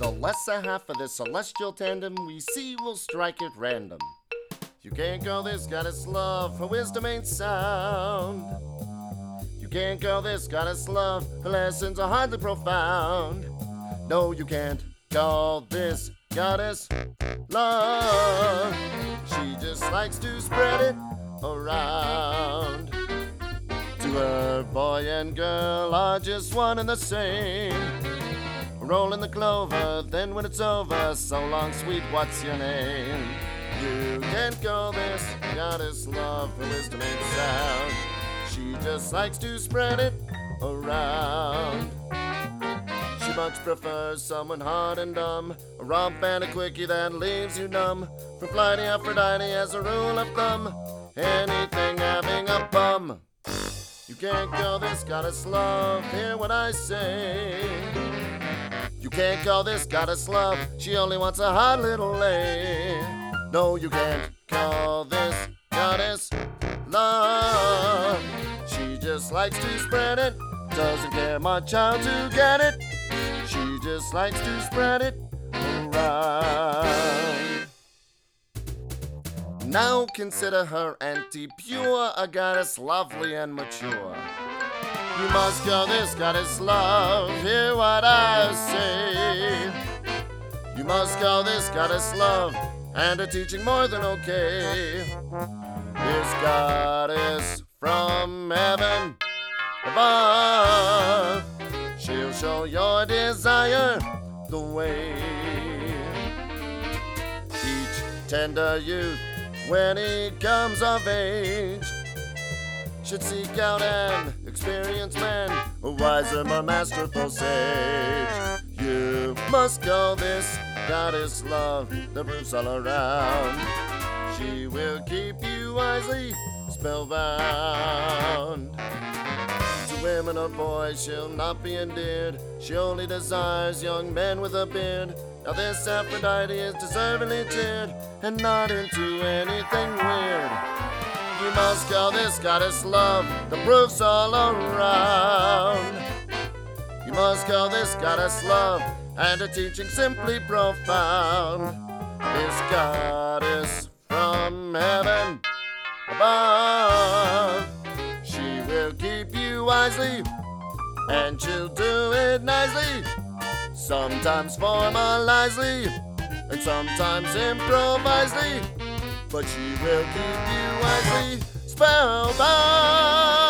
The lesser half of this celestial tandem we see will strike at random. You can't go this goddess love, her wisdom ain't sound. You can't go this goddess love, her lessons are hardly profound. No, you can't go this goddess love. She just likes to spread it around. To her, boy and girl are just one and the same. Roll in the clover, then when it's over, so long, sweet, what's your name? You can't go this goddess love, her wisdom ain't sound. She just likes to spread it around. She much prefers someone hard and dumb, a romp and a quickie that leaves you numb. For flighty Aphrodite as a rule of thumb, anything having a bum. You can't go this goddess love, hear what I say. You can't call this goddess love, she only wants a hot little lay. No, you can't call this goddess love. She just likes to spread it, doesn't care much how to get it. She just likes to spread it around. Now consider her anti-pure, a goddess lovely and mature. You must go this goddess love, hear what I say. You must go this goddess love, and her teaching more than okay. This goddess from heaven above, she'll show your desire the way. Each tender youth, when he comes of age, should seek out an experienced man, a wiser, more masterful sage. You must go this goddess love, the proof's all around. She will keep you wisely spellbound. To women or boys she'll not be endeared, she only desires young men with a beard. Now this Aphrodite is deservedly cheered, and not into anything weird. You must go this goddess love, the proof's all around. You must go this goddess love, and her teaching simply profound. This goddess from heaven above, she will keep you wisely, and she'll do it nicely. Sometimes formalizely, and sometimes improvisely, but she will keep you wisely spellbound.